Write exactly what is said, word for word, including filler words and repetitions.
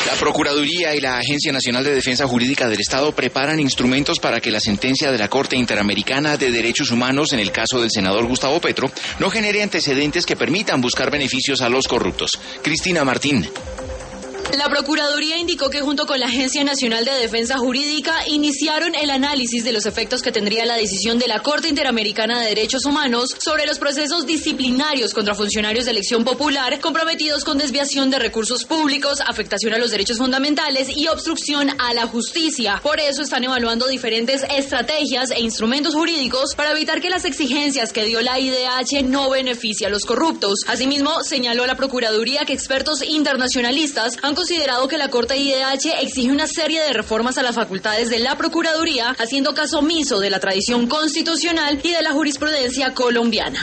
La Procuraduría y la Agencia Nacional de Defensa Jurídica del Estado preparan instrumentos para que la sentencia de la Corte Interamericana de Derechos Humanos en el caso del senador Gustavo Petro no genere antecedentes que permitan buscar beneficios a los corruptos. Cristina Martín. La Procuraduría indicó que junto con la Agencia Nacional de Defensa Jurídica iniciaron el análisis de los efectos que tendría la decisión de la Corte Interamericana de Derechos Humanos sobre los procesos disciplinarios contra funcionarios de elección popular comprometidos con desviación de recursos públicos, afectación a los derechos fundamentales y obstrucción a la justicia. Por eso están evaluando diferentes estrategias e instrumentos jurídicos para evitar que las exigencias que dio la I D H no beneficien a los corruptos. Asimismo, señaló la Procuraduría que expertos internacionalistas han considerado que la Corte I D H exige una serie de reformas a las facultades de la Procuraduría, haciendo caso omiso de la tradición constitucional y de la jurisprudencia colombiana.